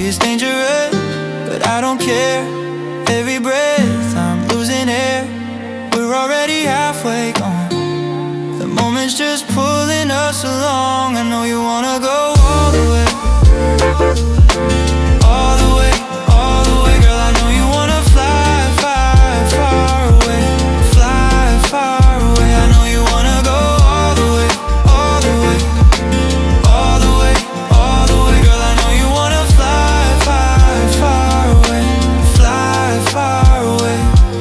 it's dangerous, but I don't care. Every breath I'm losing air. We're already halfway gone. The moment's just pulling us along. I know you wanna go all the way, all the way, all the way. Girl, I know you wanna fly far, far away, fly far away. I know you wanna go all the way, all the way, all the way, all the way. Girl, I know you wanna fly far, far away, fly far away.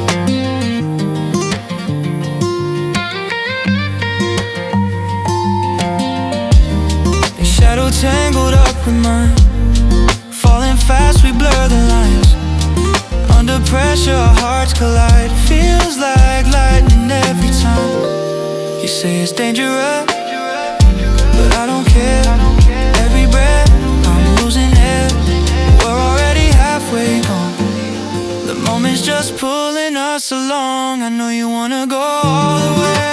Your shadow tangled up with mine, falling fast, we blur the lines. Under pressure, our hearts collide. Feels like lightning every time. You say it's dangerous, but I don't care. Every breath, I'm losing air. We're already halfway gone. The moment's just pulling us along. I know you wanna go all the way.